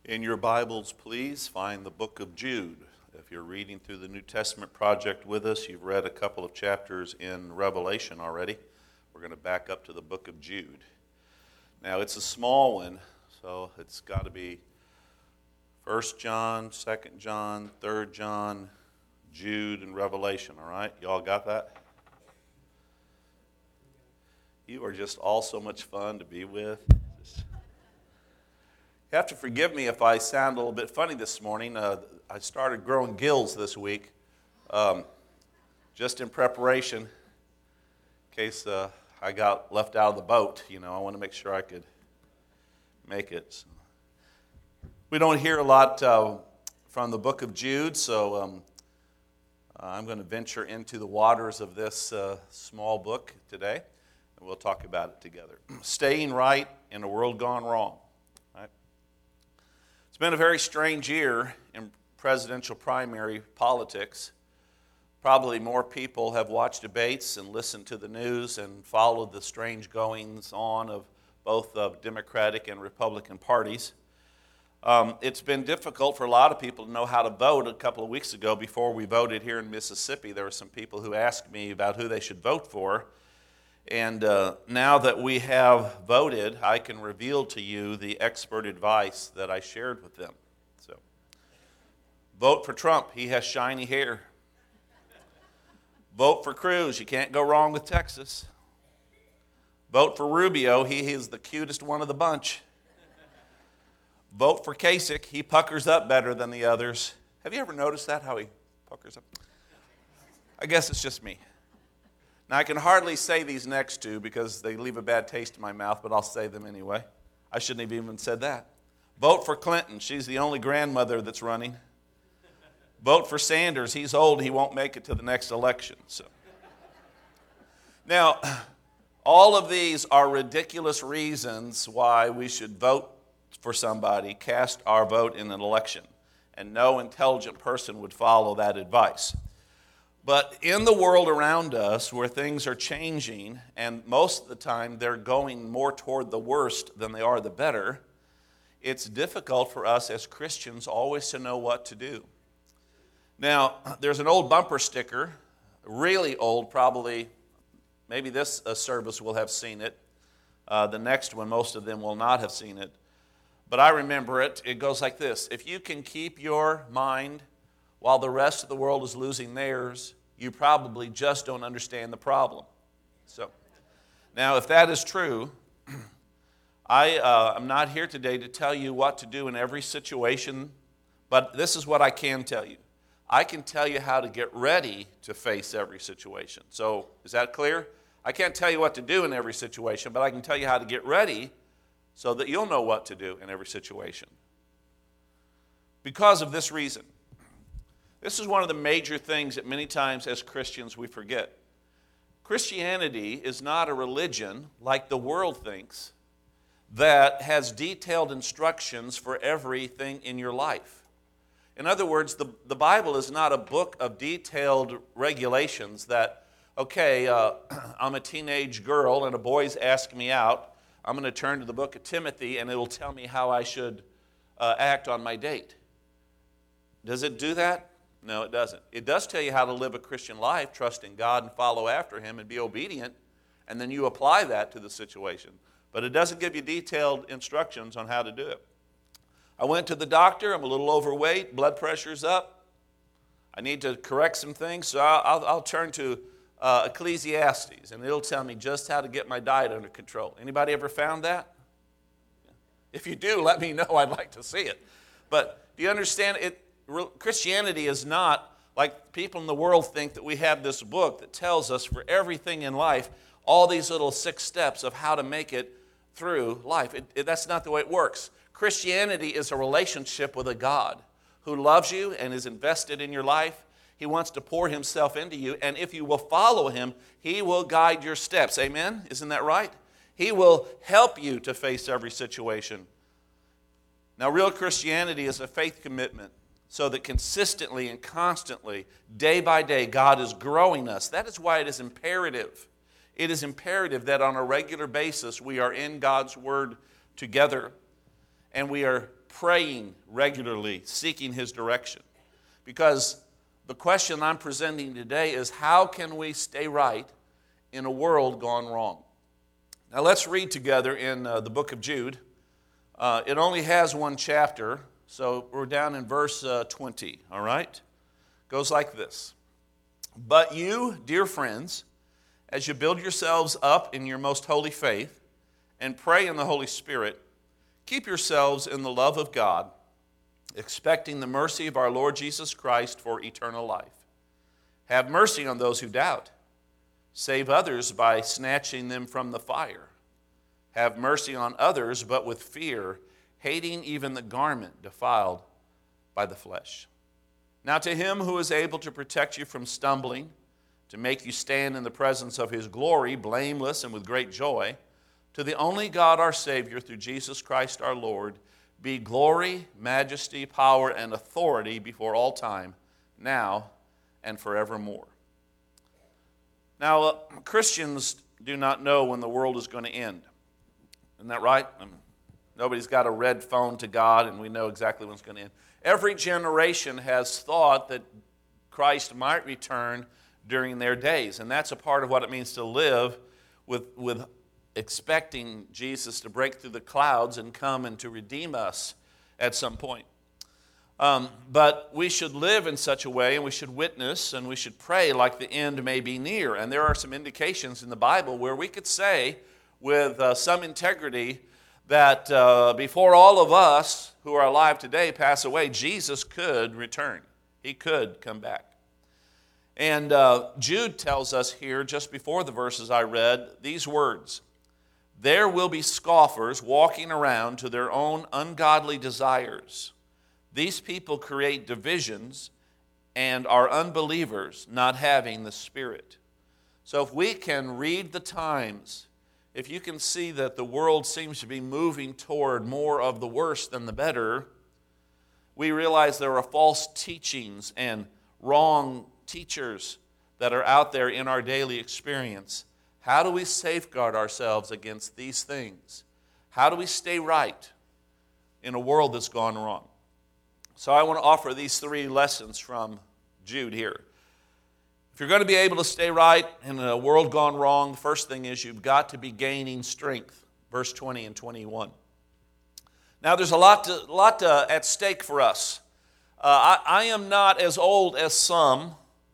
In your Bibles, please find the book of Jude. If you're reading through the New Testament project with us, you've read a couple of chapters in Revelation already. We're going to back up to the book of Jude. Now, it's a small one, so it's got to be 1 John, 2 John, 3 John, Jude, and Revelation, all right? You all got that? You are just all so much fun to be with. You have to forgive me if I sound a little bit funny this morning. I started growing gills this week, just in preparation, in case I got left out of the boat. You know, I want to make sure I could make it. So, we don't hear a lot from the book of Jude, so I'm going to venture into the waters of this small book today, and we'll talk about it together. Staying right in a world gone wrong. It's been a very strange year in presidential primary politics. Probably more people have watched debates and listened to the news and followed the strange goings on of both the Democratic and Republican parties. It's been difficult for a lot of people to know how to vote. A couple of weeks ago, before we voted here in Mississippi, there were some people who asked me about who they should vote for. And now that we have voted, I can reveal to you the expert advice that I shared with them. So, vote for Trump. He has shiny hair. Vote for Cruz. You can't go wrong with Texas. Vote for Rubio. He is the cutest one of the bunch. Vote for Kasich. He puckers up better than the others. Have you ever noticed that, how he puckers up? I guess it's just me. Now, I can hardly say these next two because they leave a bad taste in my mouth, but I'll say them anyway. I shouldn't have even said that. Vote for Clinton. She's the only grandmother that's running. Vote for Sanders. He's old. He won't make it to the next election. So, now, all of these are ridiculous reasons why we should vote for somebody, cast our vote in an election, and no intelligent person would follow that advice. But in the world around us where things are changing, and most of the time they're going more toward the worst than they are the better, it's difficult for us as Christians always to know what to do. Now, there's an old bumper sticker, really old, probably, maybe this service will have seen it. The next one, most of them will not have seen it. But I remember it. It goes like this: if you can keep your mind while the rest of the world is losing theirs, you probably just don't understand the problem. So, now if that is true, I'm not here today to tell you what to do in every situation, but this is what I can tell you. I can tell you how to get ready to face every situation. So, is that clear? I can't tell you what to do in every situation, but I can tell you how to get ready so that you'll know what to do in every situation. Because of this reason. This is one of the major things that many times as Christians we forget. Christianity is not a religion like the world thinks that has detailed instructions for everything in your life. In other words, the Bible is not a book of detailed regulations that, okay, I'm a teenage girl and a boy's asking me out. I'm going to turn to the book of Timothy and it'll tell me how I should act on my date. Does it do that? No, it doesn't. It does tell you how to live a Christian life, trust in God and follow after Him and be obedient, and then you apply that to the situation. But it doesn't give you detailed instructions on how to do it. I went to the doctor. I'm a little overweight. Blood pressure's up. I need to correct some things, so I'll turn to Ecclesiastes, and it'll tell me just how to get my diet under control. Anybody ever found that? If you do, let me know. I'd like to see it. But do you understand it? Christianity is not like people in the world think that we have this book that tells us for everything in life, all these little 6 steps of how to make it through life. That's not the way it works. Christianity is a relationship with a God who loves you and is invested in your life. He wants to pour Himself into you, and if you will follow Him, He will guide your steps. Amen? Isn't that right? He will help you to face every situation. Now, real Christianity is a faith commitment, so that consistently and constantly, day by day, God is growing us. That is why it is imperative. It is imperative that on a regular basis we are in God's Word together and we are praying regularly, seeking His direction. Because the question I'm presenting today is, how can we stay right in a world gone wrong? Now let's read together in the book of Jude. It only has one chapter, so we're down in verse 20, all right? It goes like this. But you, dear friends, as you build yourselves up in your most holy faith and pray in the Holy Spirit, keep yourselves in the love of God, expecting the mercy of our Lord Jesus Christ for eternal life. Have mercy on those who doubt. Save others by snatching them from the fire. Have mercy on others, but with fear, hating even the garment defiled by the flesh. Now to Him who is able to protect you from stumbling, to make you stand in the presence of His glory, blameless and with great joy, to the only God our Savior, through Jesus Christ our Lord, be glory, majesty, power, and authority before all time, now and forevermore. Now, Christians do not know when the world is going to end. Isn't that right? Nobody's got a red phone to God, and we know exactly when it's going to end. Every generation has thought that Christ might return during their days, and that's a part of what it means to live with expecting Jesus to break through the clouds and come and to redeem us at some point. But we should live in such a way, and we should witness, and we should pray like the end may be near. And there are some indications in the Bible where we could say with some integrity that before all of us who are alive today pass away, Jesus could return. He could come back. And Jude tells us here, just before the verses I read, these words: there will be scoffers walking around to their own ungodly desires. These people create divisions and are unbelievers, not having the Spirit. So if we can read the times, if you can see that the world seems to be moving toward more of the worse than the better, we realize there are false teachings and wrong teachers that are out there in our daily experience. How do we safeguard ourselves against these things? How do we stay right in a world that's gone wrong? So I want to offer these three lessons from Jude here. If you're going to be able to stay right in a world gone wrong, the first thing is you've got to be gaining strength. Verse 20 and 21. Now there's a lot at stake for us. I am not as old as some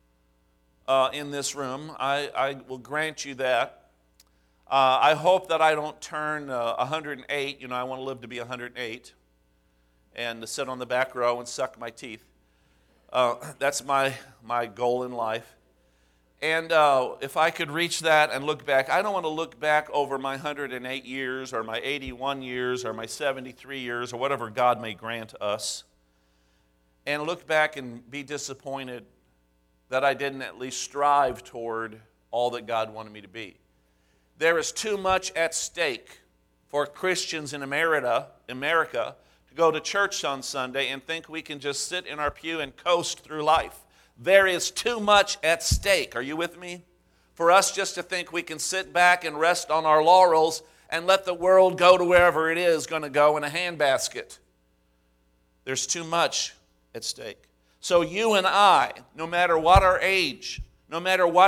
in this room. I will grant you that. I hope that I don't turn 108. You know, I want to live to be 108 and to sit on the back row and suck my teeth. That's my goal in life. And if I could reach that and look back, I don't want to look back over my 108 years or my 81 years or my 73 years or whatever God may grant us, and look back and be disappointed that I didn't at least strive toward all that God wanted me to be. There is too much at stake for Christians in America to go to church on Sunday and think we can just sit in our pew and coast through life. There is too much at stake. Are you with me? For us just to think we can sit back and rest on our laurels and let the world go to wherever it is going to go in a handbasket. There's too much at stake. So you and I, no matter what our age, no matter what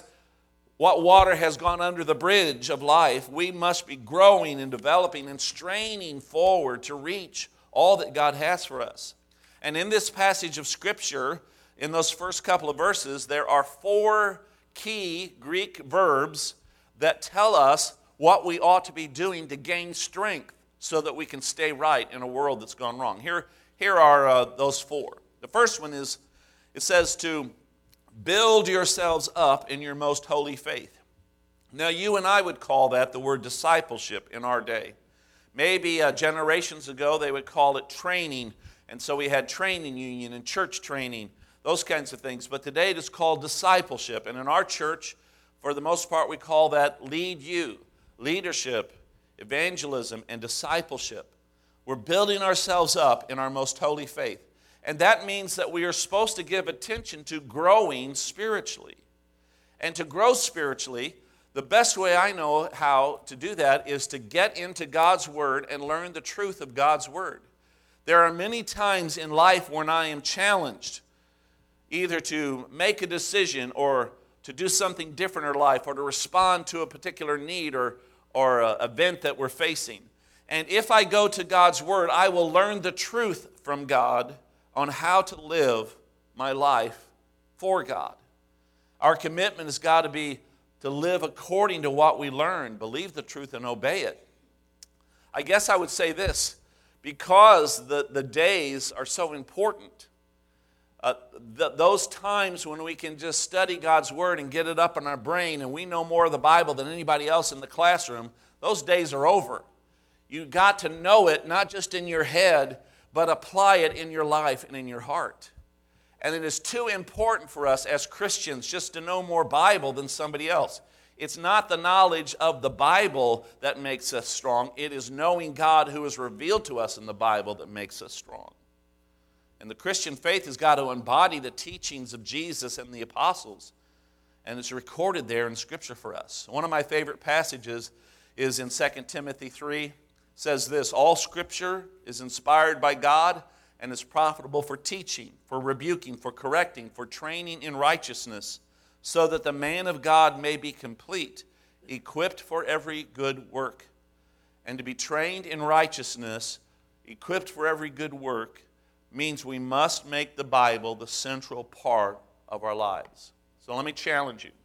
water has gone under the bridge of life, we must be growing and developing and straining forward to reach all that God has for us. And in this passage of Scripture, in those first couple of verses, there are 4 key Greek verbs that tell us what we ought to be doing to gain strength so that we can stay right in a world that's gone wrong. Here are those 4. The first one is, it says to build yourselves up in your most holy faith. Now, you and I would call that the word discipleship in our day. Maybe generations ago they would call it training, and so we had training union and church training, those kinds of things. But today it is called discipleship, and in our church, for the most part, we call that lead you, leadership, evangelism, and discipleship. We're building ourselves up in our most holy faith. And that means that we are supposed to give attention to growing spiritually. And to grow spiritually, the best way I know how to do that is to get into God's Word and learn the truth of God's Word. There are many times in life when I am challenged either to make a decision or to do something different in life or to respond to a particular need or event that we're facing. And if I go to God's Word, I will learn the truth from God on how to live my life for God. Our commitment has got to be to live according to what we learn, believe the truth and obey it. I guess I would say this, because the days are so important, those times when we can just study God's Word and get it up in our brain and we know more of the Bible than anybody else in the classroom, those days are over. You've got to know it, not just in your head, but apply it in your life and in your heart. And it is too important for us as Christians just to know more Bible than somebody else. It's not the knowledge of the Bible that makes us strong. It is knowing God who is revealed to us in the Bible that makes us strong. And the Christian faith has got to embody the teachings of Jesus and the apostles. And it's recorded there in Scripture for us. One of my favorite passages is in 2 Timothy 3. It says this, all Scripture is inspired by God and is profitable for teaching, for rebuking, for correcting, for training in righteousness, so that the man of God may be complete, equipped for every good work. And to be trained in righteousness, equipped for every good work, means we must make the Bible the central part of our lives. So let me challenge you.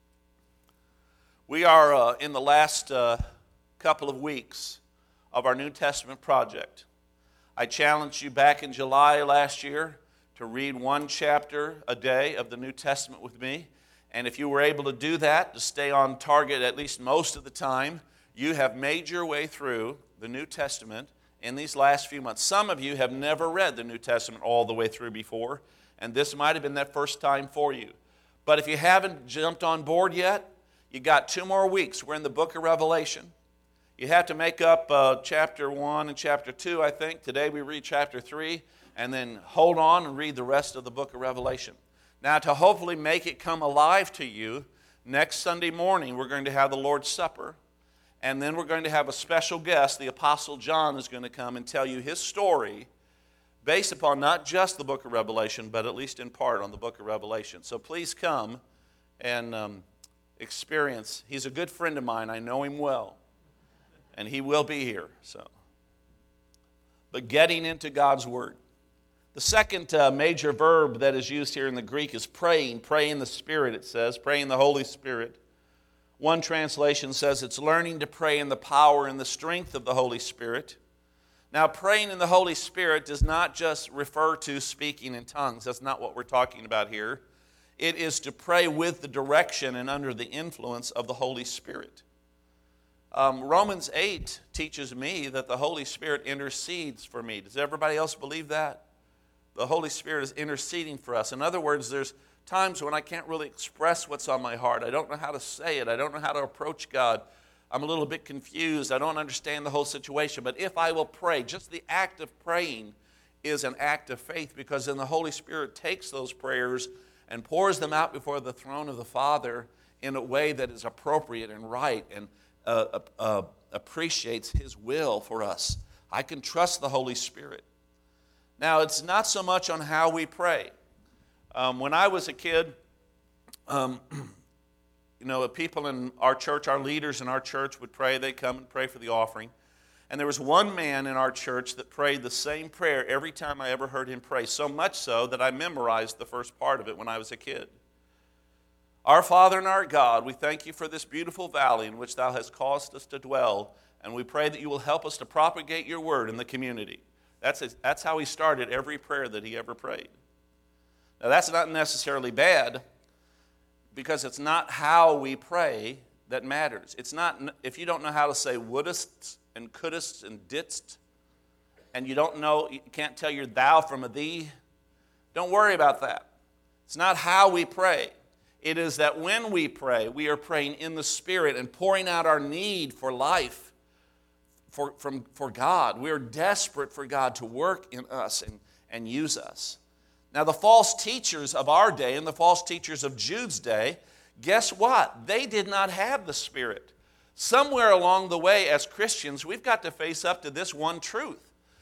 We are in the last couple of weeks of our New Testament project. I challenged you back in July last year to read one chapter a day of the New Testament with me. And if you were able to do that, to stay on target at least most of the time, you have made your way through the New Testament in these last few months. Some of you have never read the New Testament all the way through before, and this might have been that first time for you. But if you haven't jumped on board yet, you got 2 more weeks. We're in the book of Revelation. You have to make up chapter 1 and chapter 2, I think. Today we read chapter 3, and then hold on and read the rest of the book of Revelation. Now, to hopefully make it come alive to you, next Sunday morning we're going to have the Lord's Supper, and then we're going to have a special guest. The Apostle John is going to come and tell you his story based upon not just the book of Revelation, but at least in part on the book of Revelation. So please come and experience. He's a good friend of mine. I know him well, and he will be here. But getting into God's Word. The second major verb that is used here in the Greek is praying. Pray in the Spirit, it says. Pray in the Holy Spirit. One translation says it's learning to pray in the power and the strength of the Holy Spirit. Now, praying in the Holy Spirit does not just refer to speaking in tongues. That's not what we're talking about here. It is to pray with the direction and under the influence of the Holy Spirit. Romans 8 teaches me that the Holy Spirit intercedes for me. Does everybody else believe that? The Holy Spirit is interceding for us. In other words, there's times when I can't really express what's on my heart. I don't know how to say it. I don't know how to approach God. I'm a little bit confused. I don't understand the whole situation. But if I will pray, just the act of praying is an act of faith, because then the Holy Spirit takes those prayers and pours them out before the throne of the Father in a way that is appropriate and right and appreciates His will for us. I can trust the Holy Spirit. Now, it's not so much on how we pray. When I was a kid, people in our church, our leaders in our church would pray. They'd come and pray for the offering. And there was one man in our church that prayed the same prayer every time I ever heard him pray, so much so that I memorized the first part of it when I was a kid. Our Father and our God, we thank you for this beautiful valley in which thou hast caused us to dwell, and we pray that you will help us to propagate your word in the community. That's how he started every prayer that he ever prayed. Now, that's not necessarily bad, because it's not how we pray that matters. It's not, if you don't know how to say wouldest and couldest and didst, and you can't tell your thou from a thee, don't worry about that. It's not how we pray. It is that when we pray, we are praying in the Spirit and pouring out our need for life for God. We are desperate for God to work in us and use us. Now, the false teachers of our day and the false teachers of Jude's day, guess what? They did not have the Spirit. Somewhere along the way, as Christians, we've got to face up to this one truth.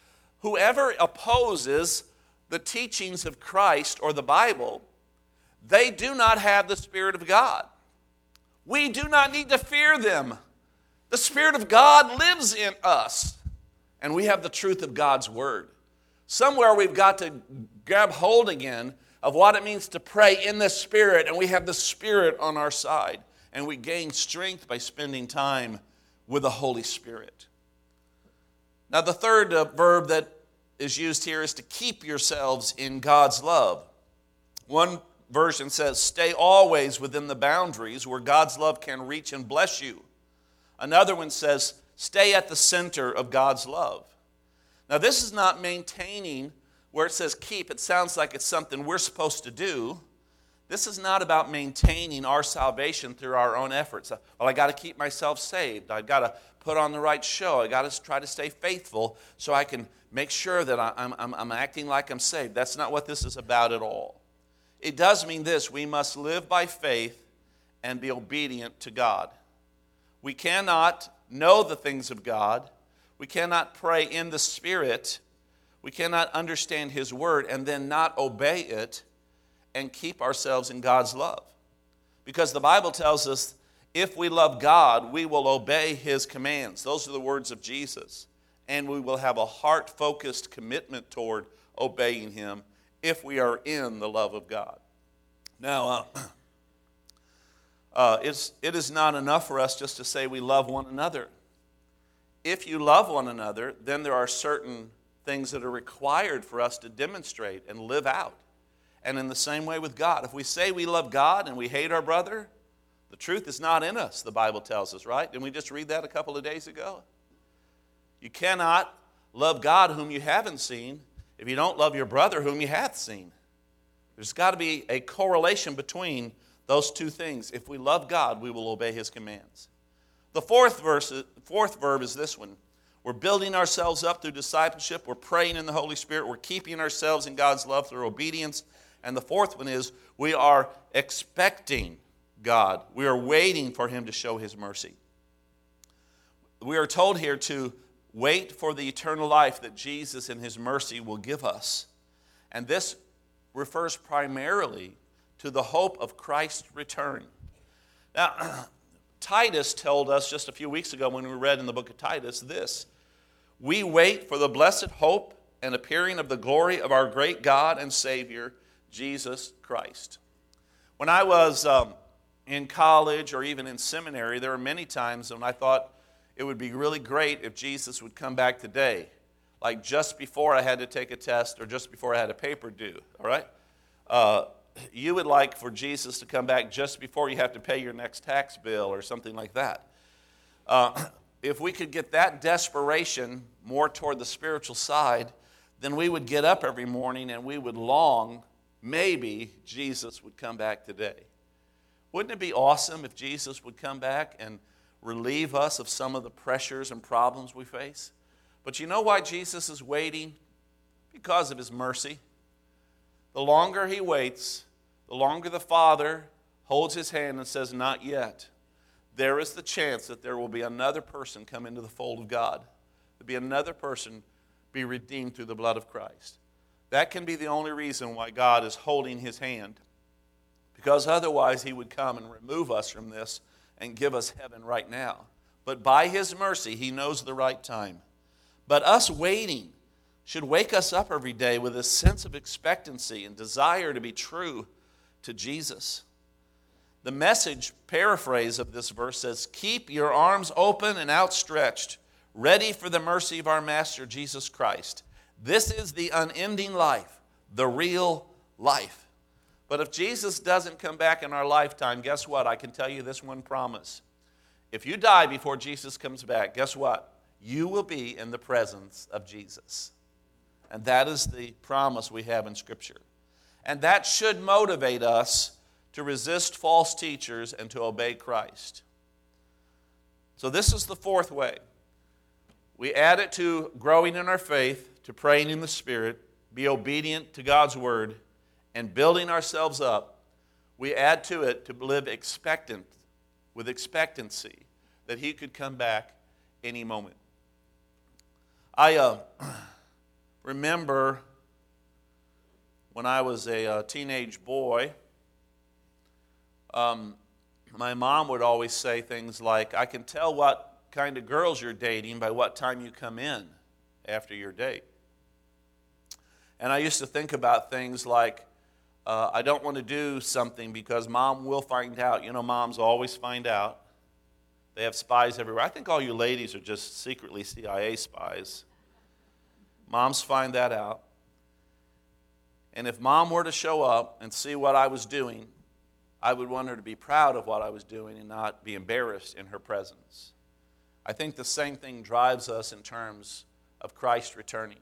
whoever opposes the teachings of Christ or the Bible, they do not have the Spirit of God. We do not need to fear them. The Spirit of God lives in us, and we have the truth of God's Word. Somewhere we've got to grab hold again of what it means to pray in the Spirit, and we have the Spirit on our side, and we gain strength by spending time with the Holy Spirit. Now, the third verb that is used here is to keep yourselves in God's love. One version says, stay always within the boundaries where God's love can reach and bless you. Another one says, stay at the center of God's love. Now, this is not maintaining where it says keep. It sounds like it's something we're supposed to do. This is not about maintaining our salvation through our own efforts. Well, I got to keep myself saved. I've got to put on the right show. I got to try to stay faithful so I can make sure that I'm acting like I'm saved. That's not what this is about at all. It does mean this: we must live by faith and be obedient to God. We cannot know the things of God. We cannot pray in the Spirit. We cannot understand His Word and then not obey it and keep ourselves in God's love. Because the Bible tells us if we love God, we will obey His commands. Those are the words of Jesus. And we will have a heart-focused commitment toward obeying Him if we are in the love of God. Now, it is not enough for us just to say we love one another. If you love one another, then there are certain things that are required for us to demonstrate and live out. And in the same way with God, if we say we love God and we hate our brother, the truth is not in us, the Bible tells us, right? Didn't we just read that a couple of days ago? You cannot love God whom you haven't seen if you don't love your brother whom you have seen. There's got to be a correlation between those two things. If we love God, we will obey His commands. The fourth verb is this one. We're building ourselves up through discipleship. We're praying in the Holy Spirit. We're keeping ourselves in God's love through obedience. And the fourth one is we are expecting God. We are waiting for Him to show His mercy. We are told here to wait for the eternal life that Jesus in His mercy will give us. And this refers primarily to the hope of Christ's return. Now, Titus told us just a few weeks ago when we read in the book of Titus this: we wait for the blessed hope and appearing of the glory of our great God and Savior, Jesus Christ. When I was in college or even in seminary, there were many times when I thought it would be really great if Jesus would come back today, like just before I had to take a test or just before I had a paper due, all right? You would like for Jesus to come back just before you have to pay your next tax bill or something like that. If we could get that desperation more toward the spiritual side, then we would get up every morning and we would long, maybe Jesus would come back today. Wouldn't it be awesome if Jesus would come back and relieve us of some of the pressures and problems we face? But you know why Jesus is waiting? Because of His mercy. The longer He waits, the longer the Father holds His hand and says, not yet, there is the chance that there will be another person come into the fold of God. There'll be another person be redeemed through the blood of Christ. That can be the only reason why God is holding His hand. Because otherwise He would come and remove us from this and give us heaven right now. But by His mercy, He knows the right time. But us waiting should wake us up every day with a sense of expectancy and desire to be true to Jesus. The Message paraphrase of this verse says, keep your arms open and outstretched, ready for the mercy of our Master Jesus Christ. This is the unending life, the real life. But if Jesus doesn't come back in our lifetime, guess what? I can tell you this one promise. If you die before Jesus comes back, guess what? You will be in the presence of Jesus. And that is the promise we have in Scripture. And that should motivate us to resist false teachers and to obey Christ. So this is the fourth way. We add it to growing in our faith, to praying in the Spirit, be obedient to God's Word, and building ourselves up. We add to it to live expectant, with expectancy, that He could come back any moment. I remember when I was a teenage boy, my mom would always say things like, I can tell what kind of girls you're dating by what time you come in after your date. And I used to think about things like, I don't want to do something because Mom will find out. You know, moms always find out. They have spies everywhere. I think all you ladies are just secretly CIA spies. Moms find that out. And if Mom were to show up and see what I was doing, I would want her to be proud of what I was doing and not be embarrassed in her presence. I think the same thing drives us in terms of Christ returning.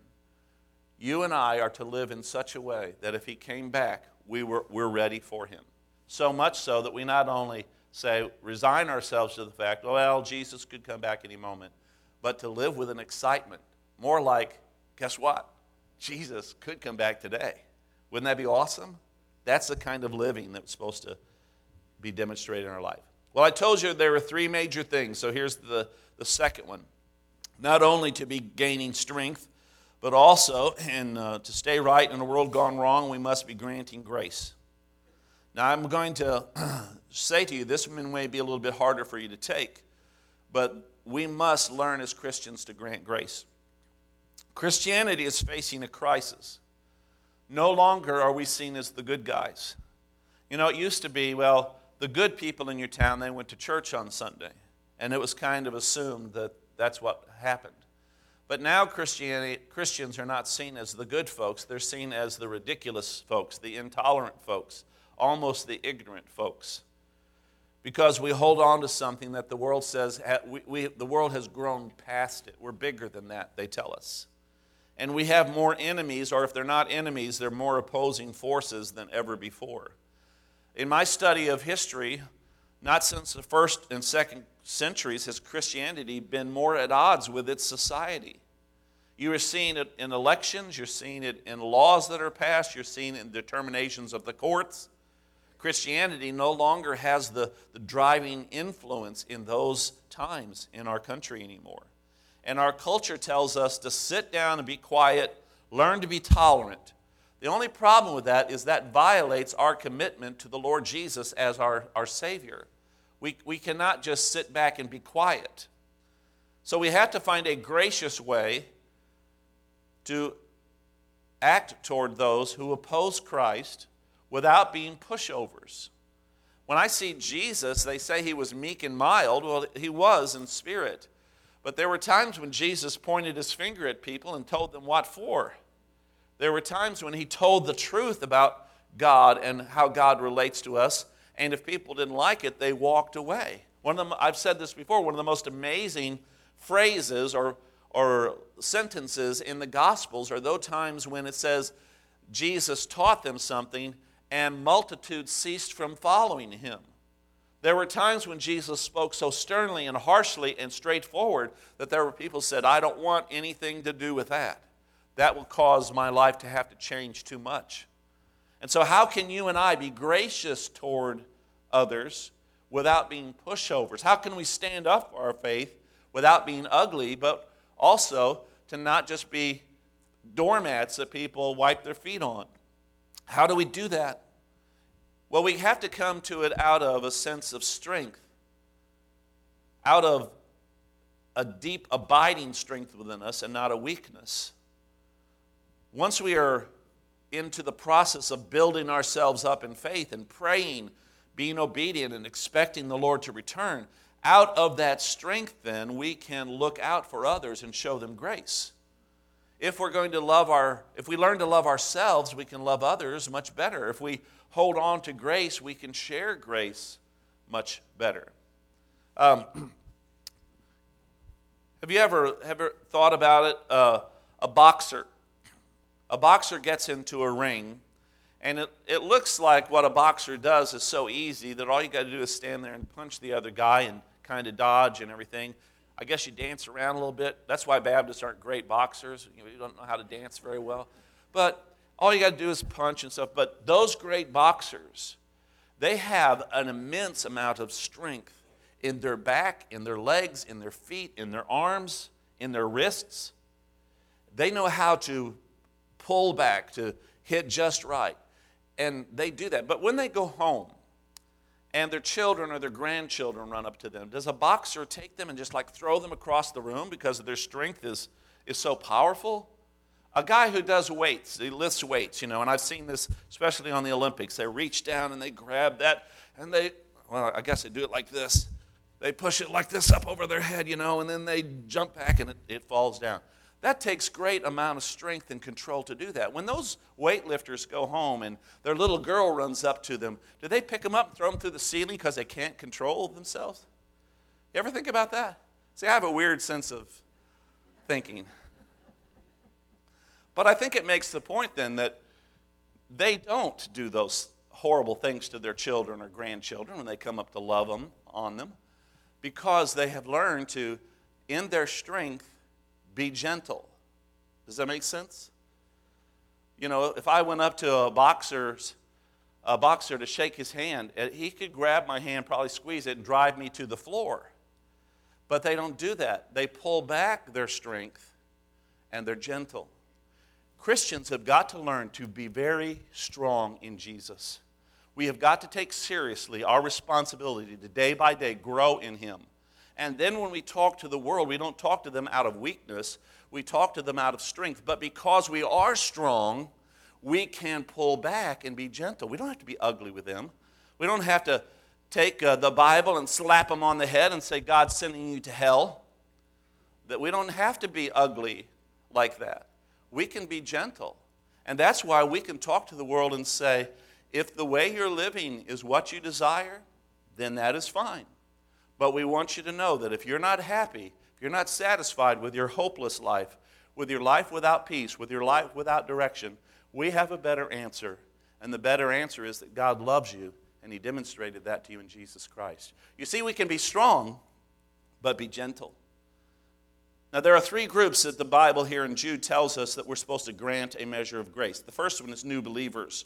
You and I are to live in such a way that if he came back, we're ready for him. So much so that we not only resign ourselves to the fact, well, Jesus could come back any moment, but to live with an excitement. More like, guess what? Jesus could come back today. Wouldn't that be awesome? That's the kind of living that's supposed to be demonstrated in our life. Well, I told you there were three major things, so here's the second one. Not only to be gaining strength, but also, to stay right in a world gone wrong, we must be granting grace. Now, I'm going to say to you, this one may be a little bit harder for you to take, but we must learn as Christians to grant grace. Christianity is facing a crisis. No longer are we seen as the good guys. You know, it used to be, well, the good people in your town, they went to church on Sunday, and it was kind of assumed that that's what happened. But now Christians are not seen as the good folks. They're seen as the ridiculous folks, the intolerant folks, almost the ignorant folks. Because we hold on to something that the world says, the world has grown past it. We're bigger than that, they tell us. And we have more enemies, or if they're not enemies, they're more opposing forces than ever before. In my study of history, not since the first and second centuries has Christianity been more at odds with its society. You are seeing it in elections, you're seeing it in laws that are passed, you're seeing it in determinations of the courts. Christianity no longer has the driving influence in those times in our country anymore. And our culture tells us to sit down and be quiet, learn to be tolerant. The only problem with that is that violates our commitment to the Lord Jesus as our Savior. We cannot just sit back and be quiet. So we have to find a gracious way to act toward those who oppose Christ without being pushovers. When I see Jesus, they say he was meek and mild. Well, he was in spirit. But there were times when Jesus pointed his finger at people and told them what for. There were times when he told the truth about God and how God relates to us. And if people didn't like it, they walked away. I've said this before, one of the most amazing phrases or sentences in the Gospels are those times when it says Jesus taught them something and multitudes ceased from following him. There were times when Jesus spoke so sternly and harshly and straightforward that there were people who said, I don't want anything to do with that. That will cause my life to have to change too much. And so how can you and I be gracious toward others without being pushovers? How can we stand up for our faith without being ugly, but also to not just be doormats that people wipe their feet on? How do we do that? Well, we have to come to it out of a sense of strength, out of a deep, abiding strength within us and not a weakness. Once we are into the process of building ourselves up in faith and praying, being obedient and expecting the Lord to return, out of that strength then we can look out for others and show them grace. If we learn to love ourselves, we can love others much better. If we hold on to grace, we can share grace much better. Have you ever thought about it? A boxer. A boxer gets into a ring, and it looks like what a boxer does is so easy that all you got to do is stand there and punch the other guy and kind of dodge and everything. I guess you dance around a little bit. That's why Baptists aren't great boxers. You don't know how to dance very well. But all you got to do is punch and stuff. But those great boxers, they have an immense amount of strength in their back, in their legs, in their feet, in their arms, in their wrists. They know how to pull back, to hit just right. And they do that. But when they go home and their children or their grandchildren run up to them, does a boxer take them and just like throw them across the room because their strength is so powerful? A guy who does weights, he lifts weights, and I've seen this especially on the Olympics. They reach down and they grab that and I guess they do it like this. They push it like this up over their head, and then they jump back and it falls down. That takes great amount of strength and control to do that. When those weightlifters go home and their little girl runs up to them, do they pick them up and throw them through the ceiling because they can't control themselves? You ever think about that? See, I have a weird sense of thinking. But I think it makes the point then that they don't do those horrible things to their children or grandchildren when they come up to love them on them, because they have learned to, in their strength, be gentle. Does that make sense? If I went up to a boxer to shake his hand, he could grab my hand, probably squeeze it, and drive me to the floor. But they don't do that. They pull back their strength, and they're gentle. Christians have got to learn to be very strong in Jesus. We have got to take seriously our responsibility to day by day grow in Him. And then when we talk to the world, we don't talk to them out of weakness. We talk to them out of strength. But because we are strong, we can pull back and be gentle. We don't have to be ugly with them. We don't have to take the Bible and slap them on the head and say, God's sending you to hell. That we don't have to be ugly like that. We can be gentle. And that's why we can talk to the world and say, if the way you're living is what you desire, then that is fine. But we want you to know that if you're not happy, if you're not satisfied with your hopeless life, with your life without peace, with your life without direction, we have a better answer. And the better answer is that God loves you, and He demonstrated that to you in Jesus Christ. You see, we can be strong, but be gentle. Now, there are three groups that the Bible here in Jude tells us that we're supposed to grant a measure of grace. The first one is new believers.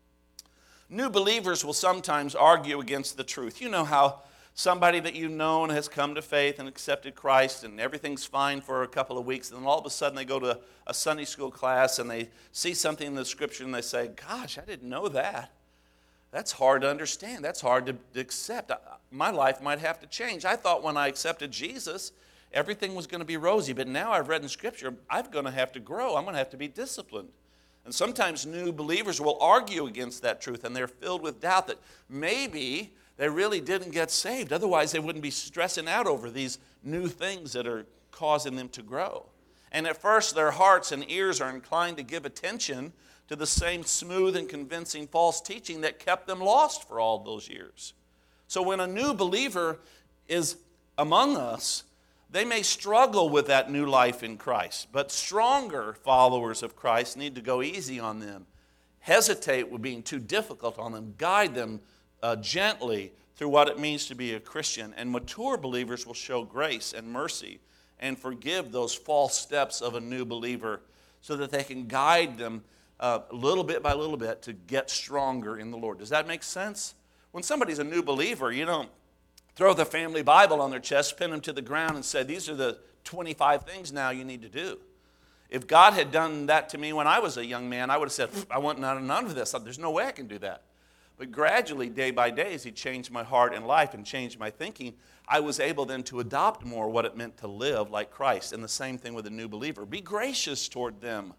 New believers will sometimes argue against the truth. You know how somebody that you've known has come to faith and accepted Christ and everything's fine for a couple of weeks, and then all of a sudden they go to a Sunday school class and they see something in the Scripture and they say, gosh, I didn't know that. That's hard to understand. That's hard to accept. My life might have to change. I thought when I accepted Jesus, everything was going to be rosy, but now I've read in Scripture, I'm going to have to grow. I'm going to have to be disciplined. And sometimes new believers will argue against that truth, and they're filled with doubt that maybe they really didn't get saved. Otherwise, they wouldn't be stressing out over these new things that are causing them to grow. And at first, their hearts and ears are inclined to give attention to the same smooth and convincing false teaching that kept them lost for all those years. So when a new believer is among us, they may struggle with that new life in Christ. But stronger followers of Christ need to go easy on them, hesitate with being too difficult on them, guide them gently through what it means to be a Christian. And mature believers will show grace and mercy and forgive those false steps of a new believer so that they can guide them little bit by little bit to get stronger in the Lord. Does that make sense? When somebody's a new believer, you don't throw the family Bible on their chest, pin them to the ground, and say, these are the 25 things now you need to do. If God had done that to me when I was a young man, I would have said, I want none of this. There's no way I can do that. But gradually, day by day, as He changed my heart and life and changed my thinking, I was able then to adopt more what it meant to live like Christ. And the same thing with a new believer. Be gracious toward them.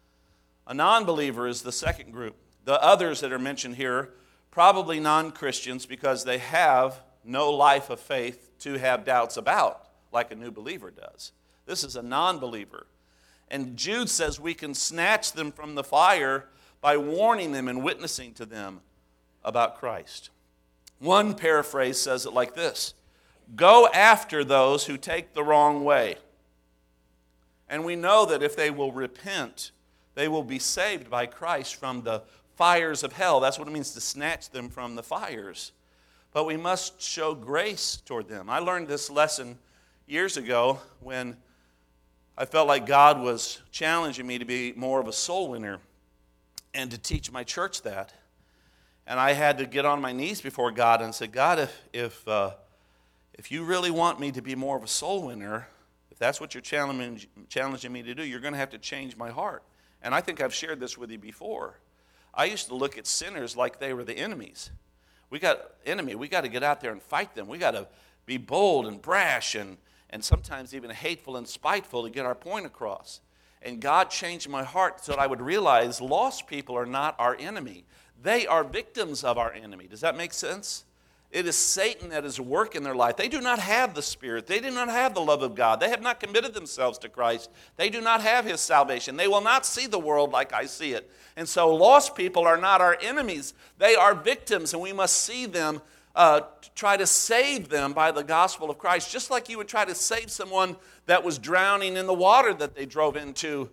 A non-believer is the second group. The others that are mentioned here, probably non-Christians because they have no life of faith to have doubts about, like a new believer does. This is a non-believer. And Jude says we can snatch them from the fire by warning them and witnessing to them about Christ. One paraphrase says it like this: go after those who take the wrong way. And we know that if they will repent, they will be saved by Christ from the fires of hell. That's what it means to snatch them from the fires. But we must show grace toward them. I learned this lesson years ago when I felt like God was challenging me to be more of a soul winner and to teach my church that. And I had to get on my knees before God and say, God, if you really want me to be more of a soul winner, if that's what you're challenging me to do, you're going to have to change my heart. And I think I've shared this with you before. I used to look at sinners like they were the enemies. We got to get out there and fight them. We got to be bold and brash and sometimes even hateful and spiteful to get our point across. And God changed my heart so that I would realize lost people are not our enemy. They are victims of our enemy. Does that make sense? It is Satan that is at work in their life. They do not have the Spirit. They do not have the love of God. They have not committed themselves to Christ. They do not have His salvation. They will not see the world like I see it. And so lost people are not our enemies. They are victims, and we must see them, try to save them by the gospel of Christ, just like you would try to save someone that was drowning in the water that they drove into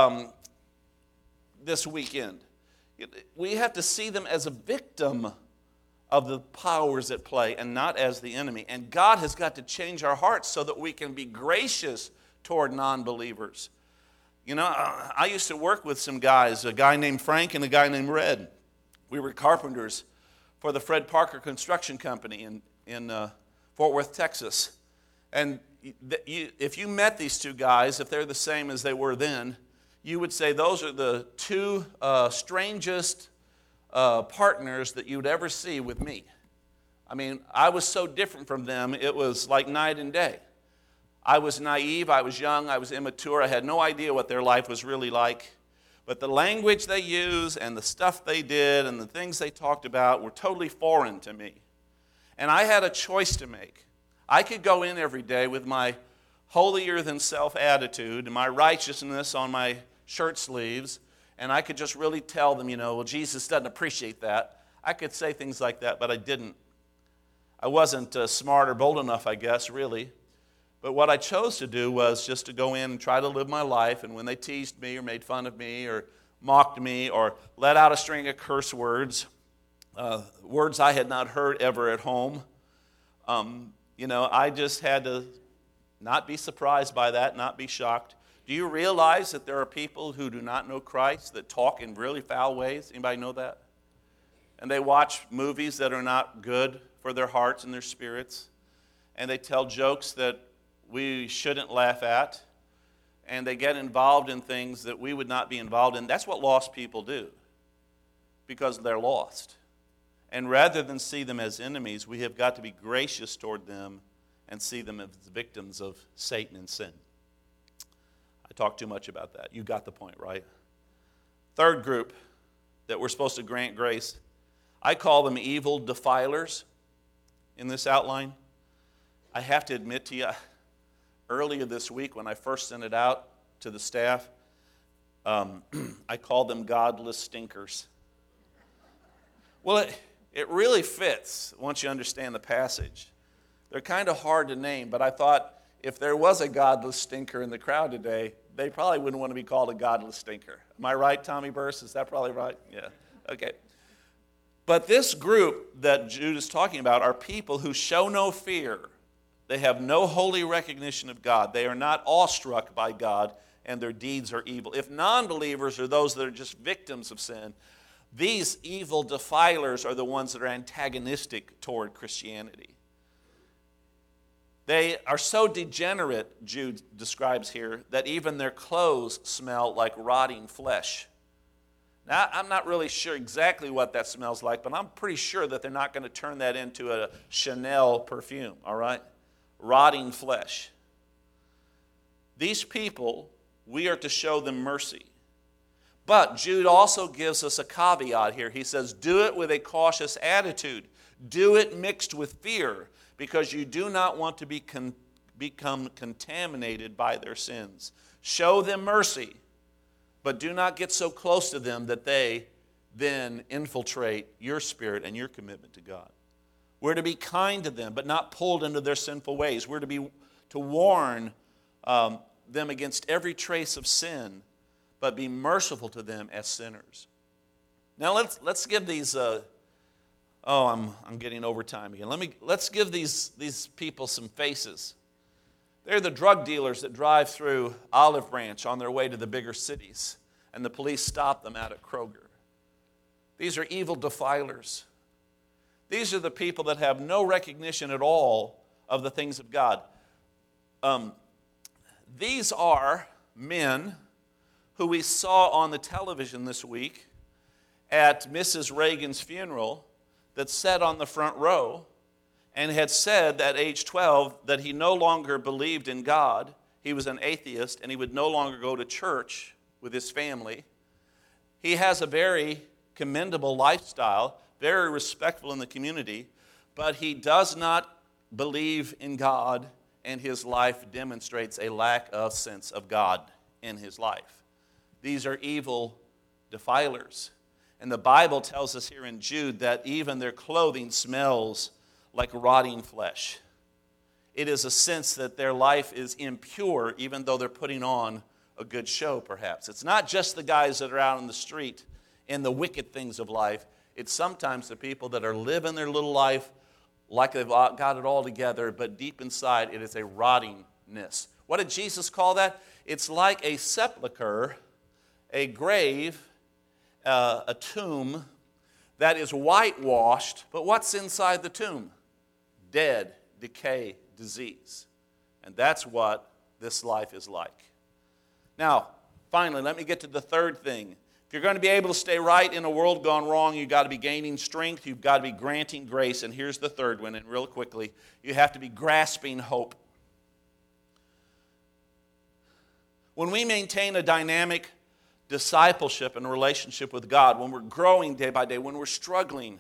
this weekend. We have to see them as a victim of the powers at play and not as the enemy. And God has got to change our hearts so that we can be gracious toward non-believers. You know, I used to work with some guys, a guy named Frank and a guy named Red. We were carpenters for the Fred Parker Construction Company in Fort Worth, Texas. And if you met these two guys, if they're the same as they were then, you would say those are the two strangest partners that you would ever see with me. I mean, I was so different from them, it was like night and day. I was naive, I was young, I was immature, I had no idea what their life was really like. But the language they used and the stuff they did and the things they talked about were totally foreign to me. And I had a choice to make. I could go in every day with my holier-than-self attitude and my righteousness on my shirt sleeves, and I could just really tell them, well, Jesus doesn't appreciate that. I could say things like that, but I didn't. I wasn't smart or bold enough, I guess, really. But what I chose to do was just to go in and try to live my life, and when they teased me or made fun of me or mocked me or let out a string of curse words, words I had not heard ever at home, I just had to not be surprised by that, not be shocked. Do you realize that there are people who do not know Christ that talk in really foul ways? Anybody know that? And they watch movies that are not good for their hearts and their spirits. And they tell jokes that we shouldn't laugh at. And they get involved in things that we would not be involved in. That's what lost people do, because they're lost. And rather than see them as enemies, we have got to be gracious toward them and see them as victims of Satan and sin. I talked too much about that. You got the point, right? Third group that we're supposed to grant grace, I call them evil defilers in this outline. I have to admit to you, earlier this week when I first sent it out to the staff, I called them godless stinkers. Well, it really fits once you understand the passage. They're kind of hard to name, but I thought if there was a godless stinker in the crowd today, they probably wouldn't want to be called a godless stinker. Am I right, Tommy Burse? Is that probably right? Yeah. Okay. But this group that Jude is talking about are people who show no fear. They have no holy recognition of God. They are not awestruck by God, and their deeds are evil. If non-believers are those that are just victims of sin, these evil defilers are the ones that are antagonistic toward Christianity. They are so degenerate, Jude describes here, that even their clothes smell like rotting flesh. Now, I'm not really sure exactly what that smells like, but I'm pretty sure that they're not going to turn that into a Chanel perfume, all right? Rotting flesh. These people, we are to show them mercy. But Jude also gives us a caveat here. He says, do it with a cautious attitude. Do it mixed with fear, because you do not want to become contaminated by their sins. Show them mercy, but do not get so close to them that they then infiltrate your spirit and your commitment to God. We're to be kind to them, but not pulled into their sinful ways. We're to warn them against every trace of sin, but be merciful to them as sinners. Now let's give these. I'm getting over time again. Let's give these people some faces. They're the drug dealers that drive through Olive Branch on their way to the bigger cities, and the police stop them out at Kroger. These are evil defilers. These are the people that have no recognition at all of the things of God. These are men who we saw on the television this week at Mrs. Reagan's funeral that sat on the front row and had said at age 12 that he no longer believed in God. He was an atheist, and he would no longer go to church with his family. He has a very commendable lifestyle, very respectful in the community, but he does not believe in God, and his life demonstrates a lack of sense of God in his life. These are evil defilers. And the Bible tells us here in Jude that even their clothing smells like rotting flesh. It is a sense that their life is impure, even though they're putting on a good show, perhaps. It's not just the guys that are out on the street in the wicked things of life. It's sometimes the people that are living their little life like they've got it all together, but deep inside it is a rottingness. What did Jesus call that? It's like a sepulcher, a grave, a tomb that is whitewashed, but what's inside the tomb? Dead, decay, disease. And that's what this life is like. Now, finally, let me get to the third thing. If you're going to be able to stay right in a world gone wrong, you've got to be gaining strength, you've got to be granting grace, and here's the third one, and real quickly, you have to be grasping hope. When we maintain a dynamic discipleship and relationship with God, when we're growing day by day, when we're struggling,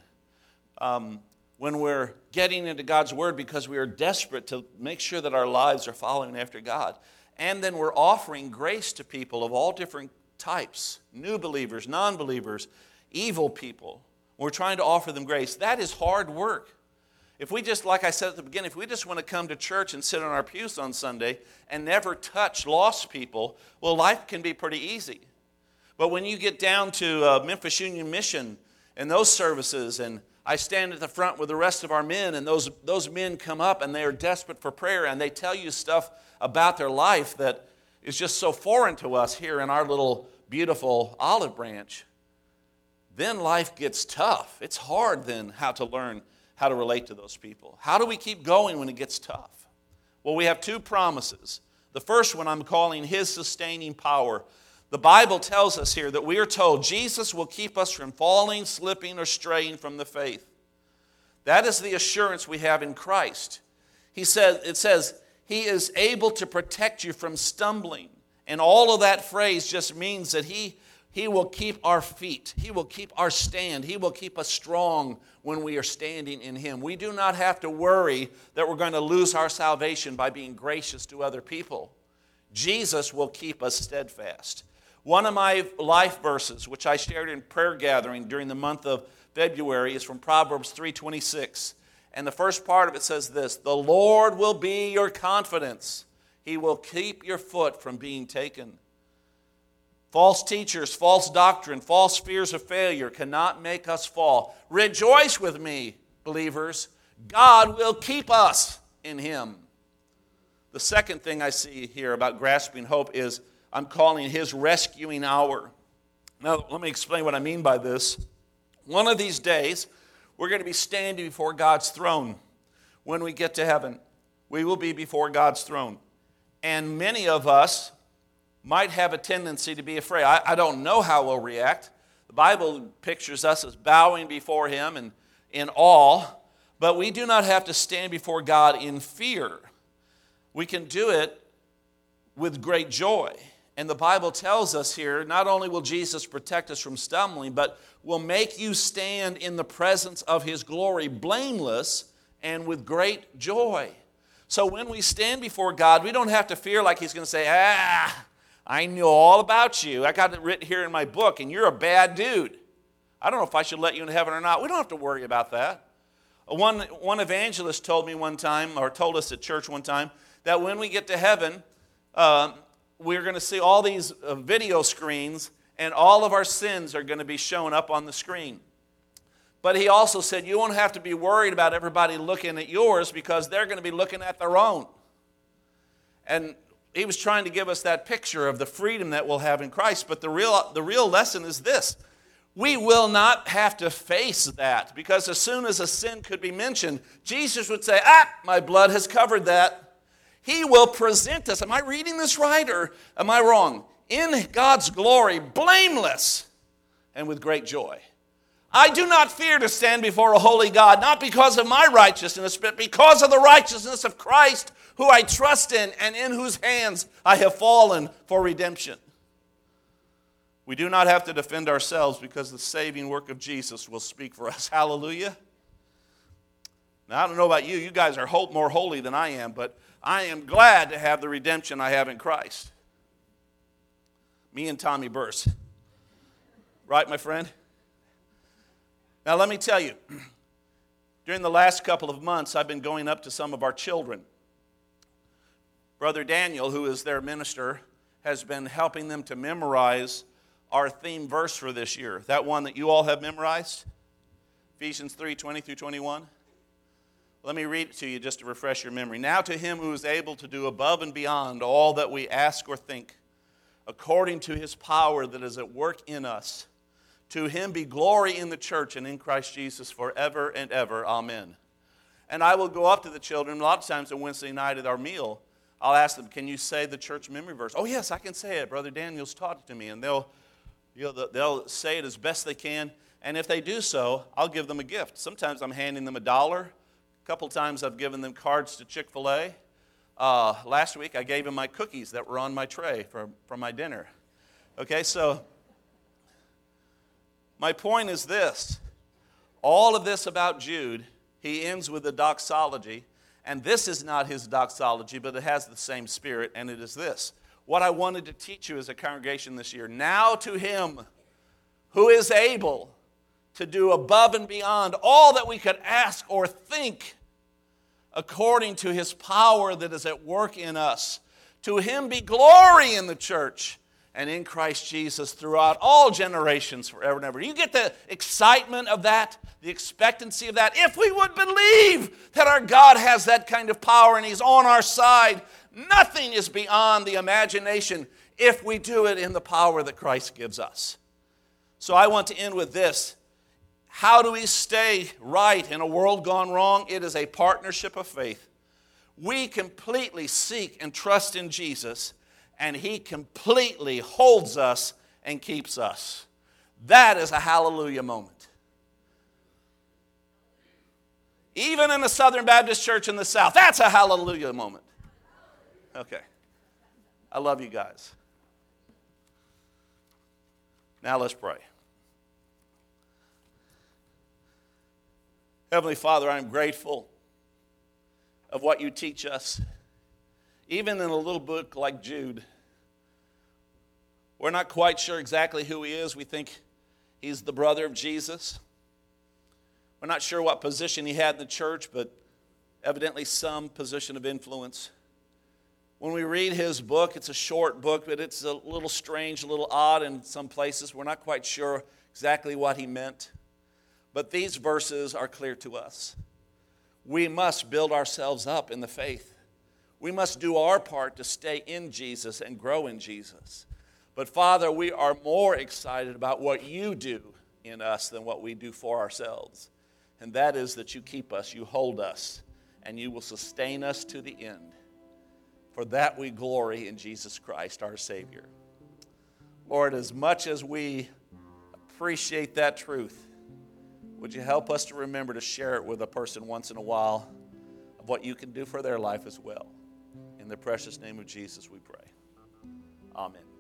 when we're getting into God's Word because we are desperate to make sure that our lives are following after God, and then we're offering grace to people of all different types, new believers, non-believers, evil people. We're trying to offer them grace. That is hard work. If we just, like I said at the beginning, if we just want to come to church and sit on our pews on Sunday and never touch lost people, well, life can be pretty easy. But when you get down to Memphis Union Mission and those services, and I stand at the front with the rest of our men, and those men come up and they are desperate for prayer, and they tell you stuff about their life that is just so foreign to us here in our little beautiful Olive Branch, then life gets tough. It's hard then how to learn how to relate to those people. How do we keep going when it gets tough? Well, we have two promises. The first one I'm calling His sustaining power. The Bible tells us here that we are told Jesus will keep us from falling, slipping, or straying from the faith. That is the assurance we have in Christ. It says, He is able to protect you from stumbling. And all of that phrase just means that He will keep our feet. He will keep our stand. He will keep us strong when we are standing in Him. We do not have to worry that we're going to lose our salvation by being gracious to other people. Jesus will keep us steadfast. One of my life verses, which I shared in prayer gathering during the month of February, is from Proverbs 3:26. And the first part of it says this: the Lord will be your confidence. He will keep your foot from being taken. False teachers, false doctrine, false fears of failure cannot make us fall. Rejoice with me, believers. God will keep us in Him. The second thing I see here about grasping hope is I'm calling His rescuing hour. Now, let me explain what I mean by this. One of these days, we're going to be standing before God's throne. When we get to heaven, we will be before God's throne. And many of us might have a tendency to be afraid. I don't know how we'll react. The Bible pictures us as bowing before Him and in awe, but we do not have to stand before God in fear. We can do it with great joy. And the Bible tells us here, not only will Jesus protect us from stumbling, but will make you stand in the presence of His glory blameless and with great joy. So when we stand before God, we don't have to fear like He's going to say, I know all about you. I got it written here in my book, and you're a bad dude. I don't know if I should let you into heaven or not. We don't have to worry about that. One evangelist told me one time, or told us at church one time, that when we get to heaven, we're going to see all these video screens, and all of our sins are going to be shown up on the screen. But he also said you won't have to be worried about everybody looking at yours because they're going to be looking at their own. And he was trying to give us that picture of the freedom that we'll have in Christ. But the real lesson is this. We will not have to face that, because as soon as a sin could be mentioned, Jesus would say, my blood has covered that. He will present us. Am I reading this right or am I wrong? in God's glory, blameless and with great joy. I do not fear to stand before a holy God, not because of my righteousness, but because of the righteousness of Christ, who I trust in and in whose hands I have fallen for redemption. We do not have to defend ourselves because the saving work of Jesus will speak for us. Hallelujah. Now, I don't know about you. You guys are more holy than I am, but I am glad to have the redemption I have in Christ. Me and Tommy Burse. Right, my friend? Now, let me tell you, during the last couple of months, I've been going up to some of our children. Brother Daniel, who is their minister, has been helping them to memorize our theme verse for this year. That one that you all have memorized, Ephesians 3:20 through 21. Let me read it to you just to refresh your memory. Now to him who is able to do above and beyond all that we ask or think, according to his power that is at work in us, to him be glory in the church and in Christ Jesus forever and ever. Amen. And I will go up to the children. A lot of times on Wednesday night at our meal, I'll ask them, can you say the church memory verse? Oh, yes, I can say it. Brother Daniel's taught it to me. And they'll say it as best they can. And if they do so, I'll give them a gift. Sometimes I'm handing them $1. A couple times I've given them cards to Chick-fil-A. Last week I gave them my cookies that were on my tray from my dinner. Okay, so my point is this. All of this about Jude, he ends with a doxology. And this is not his doxology, but it has the same spirit, and it is this. What I wanted to teach you as a congregation this year. Now to him who is able to do above and beyond all that we could ask or think, according to his power that is at work in us. To him be glory in the church and in Christ Jesus throughout all generations forever and ever. You get the excitement of that, the expectancy of that. If we would believe that our God has that kind of power and he's on our side, nothing is beyond the imagination if we do it in the power that Christ gives us. So I want to end with this. How do we stay right in a world gone wrong? It is a partnership of faith. We completely seek and trust in Jesus, and he completely holds us and keeps us. That is a hallelujah moment. Even in the Southern Baptist Church in the South, that's a hallelujah moment. Okay. I love you guys. Now let's pray. Heavenly Father, I'm grateful of what you teach us. Even in a little book like Jude, we're not quite sure exactly who he is. We think he's the brother of Jesus. We're not sure what position he had in the church, but evidently some position of influence. When we read his book, it's a short book, but it's a little strange, a little odd in some places. We're not quite sure exactly what he meant. But these verses are clear to us. We must build ourselves up in the faith. We must do our part to stay in Jesus and grow in Jesus. But Father, we are more excited about what you do in us than what we do for ourselves. And that is that you keep us, you hold us, and you will sustain us to the end. For that we glory in Jesus Christ, our Savior. Lord, as much as we appreciate that truth, would you help us to remember to share it with a person once in a while of what you can do for their life as well. In the precious name of Jesus we pray. Amen.